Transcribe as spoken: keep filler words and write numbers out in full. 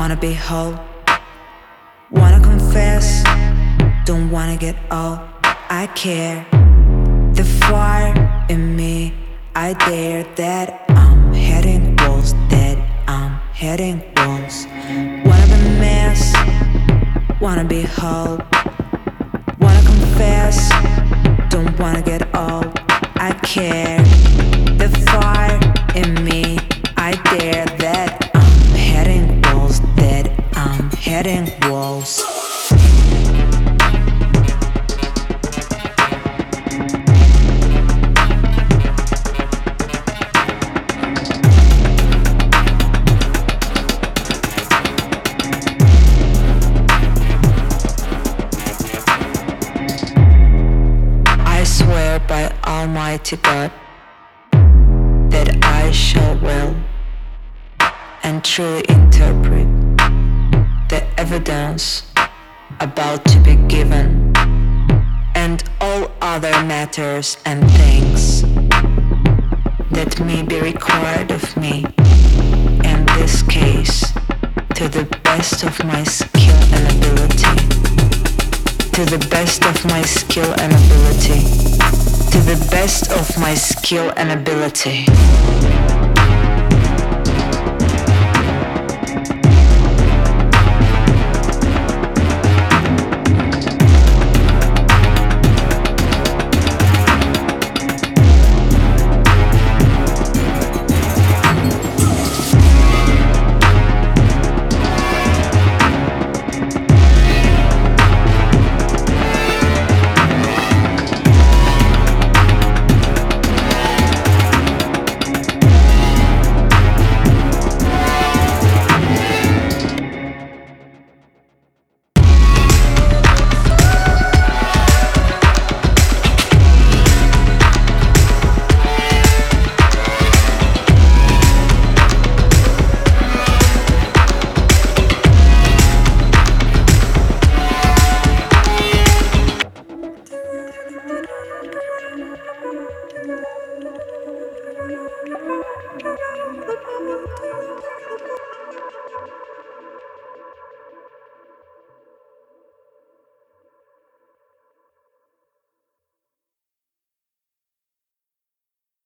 wanna be whole, wanna confess, don't wanna get old. I care, the fire in me, I dare that I'm heading walls, that I'm heading walls. Wanna be mess, wanna be whole, wanna confess, don't wanna get old. I care, the fire in me, I dare that I'm heading walls, that I'm heading walls. I swear by Almighty God that I shall well and truly interpret the evidence about to be given, and all other matters and things that may be required of me in this case, to the best of my skill and ability, to the best of my skill and ability, to the best of my skill and ability.